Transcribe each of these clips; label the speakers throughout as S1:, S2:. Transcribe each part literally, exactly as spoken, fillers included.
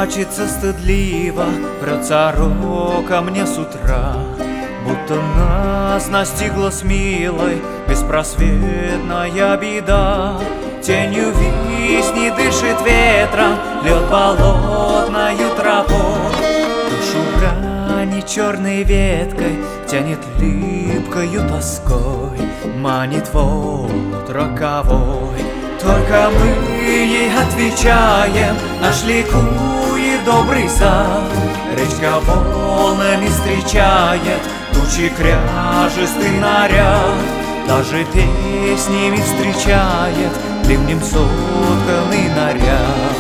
S1: прячется стыдливо, врется рока мне с утра, будто нас настигла с милой беспросветная беда. Тенью висни дышит ветром, лед болотною тропой, душу ранит черной веткой, тянет липкою тоской, манит вот роковой. Только мы ей отвечаем, наш ликует добрый сад. Речка волнами встречает тучи кряжестый наряд, даже песнями встречает ливнем сотканный наряд.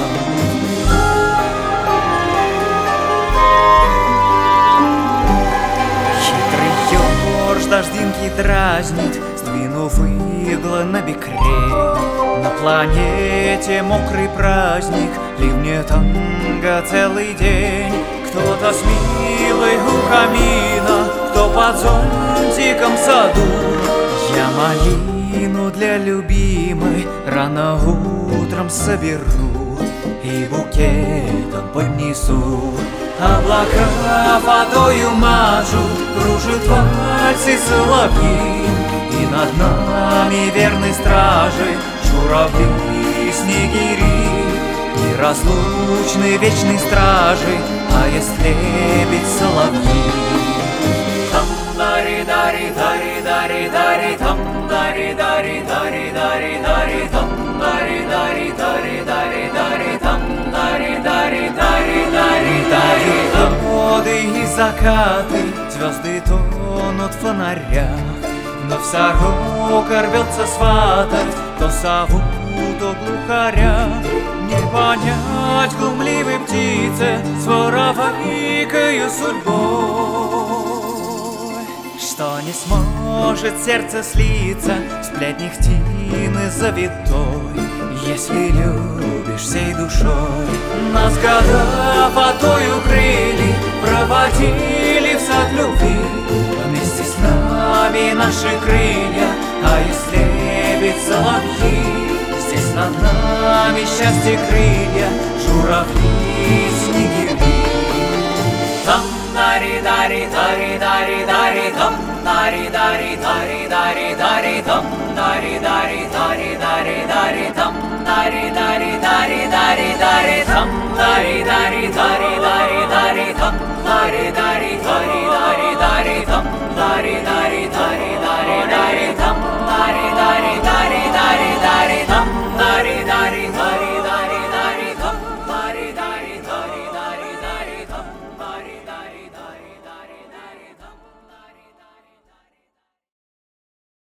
S1: Хитрый ёж дождинки дразнит, сдвинув иглы на бекрень. На планете мокрый праздник, ливне танго целый день. Кто-то с милой у камина, кто под зонтиком в саду. Я малину для любимой рано утром соберу и букетом поднесу. Облака водою мажут, кружит вальсы соловьи, и над нами верной стражей журавли и снегири. Неразлучны вечной стражи, а есть лебедь соловьи. Там дари дари дари дари дари там дари дари дари дари дари там дари дари дари дари дари там дари дари дари дари дари. Годы и закаты, звезды тонут в фонарях, но вся рока рвется сватать то сову, то глухаря. Не понять глумливой птице с воровайкою судьбой, что не сможет сердце слиться с плетней хтины завитой. Если любишь всей душой, нас года водой укрыли, проводили в сад любви. Вместе с нами наши крылья, а есть лебедь соловьи. Здесь над нами счастье крылья, журавли снегири. Там дари дари дари дари дари там дари дари дари дари дари там дари дари дари дари дари там дари дари дари дари дари там дари дари дари дари дари там дари дари дари дари дари там дари дари дари дари дари там дари дари дари дари дари там дари дари дари